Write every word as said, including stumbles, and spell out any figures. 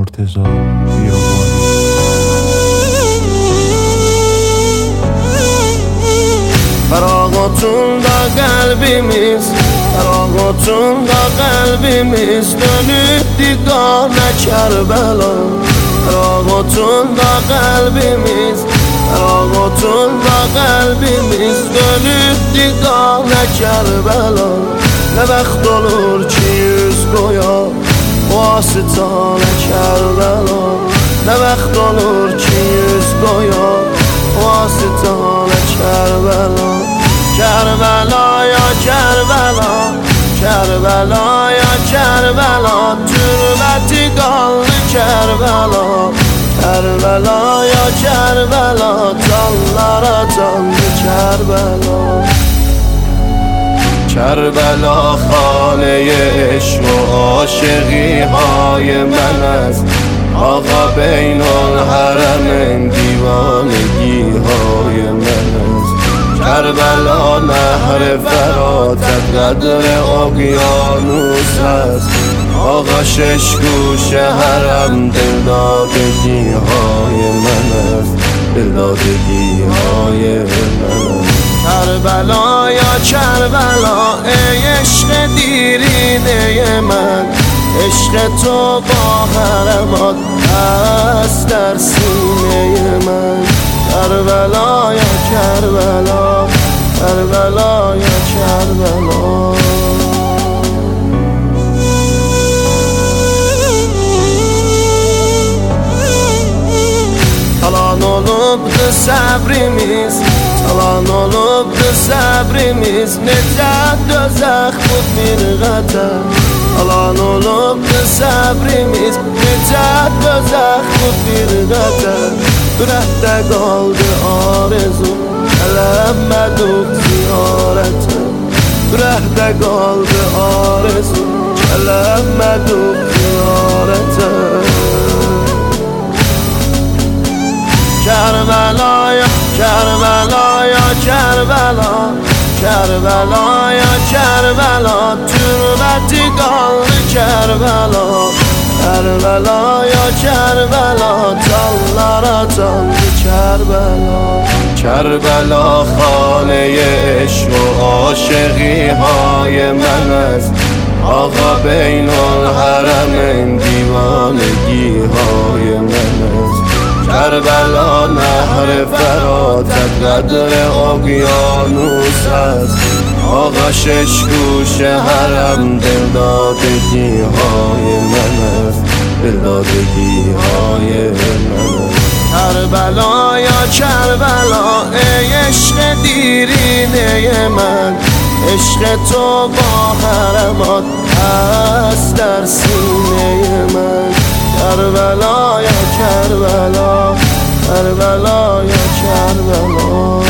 مرتضی بیابانی. Fərağatında qəlbimiz, fərağatında qəlbimiz dönüb diqanə Kərbəla. Fərağatında qəlbimiz, fərağatında qəlbimiz dönüb diqanə Kərbəla. Nə bəxt olur ki yüz qoya vasitənə Kərbəla. Nə bəxt olur ki yüz qoya vasitənə Kərbəla. Kərbəla ya Kərbəla, Kərbəla ya Kərbəla, türbəti qanlı Kərbəla. Kərbəla ya Kərbəla, canlara canlı Kərbəla. Kərbəla xانه عشق و عاشقی های من است، آقا بین الحرمین دیوانگی های من است. کربلا نهر فراتت قدر اقیانوس است، آقا شش گوشه حرم دلدادگی های من است، دلدادگی های من است. کربلا یا کربلا ای عشق دیرینه من، عشق تو با حرمات هست در سینه من. کربلا یا کربلا، کربلا یا کربلا. Talan olubdu səbrimiz, talan olubdu səbrimiz, necə dözək bu firqətə. Talan olubdu səbrimiz, necə dözək bu firqətə. Ürəkdə qaldı arzu, gəlmədik ziyarətə. Ürəkdə qaldı arzu, gəlmədik ziyarətə. Kərbəla ya Kərbəla ya Kərbəla, Kərbəla ya Kərbəla, türbəti qanlı Kərbəla. Kərbəla ya Kərbəla, canlara canlı Kərbəla. کربلا خانه عشق و عاشقی های من است، آقا بین الحرمین دیوانگی های من است. کربلا نهر فراتت قدر اقیانوس است، آقا شش گوشه حرم دلدادگی های من است، دلدادگی های من است. کربلا یا کربلا ای عشق دیرینه من، عشق تو با حرمات هست در سینه من. کربلا یا کربلا، کربلا یا کربلا.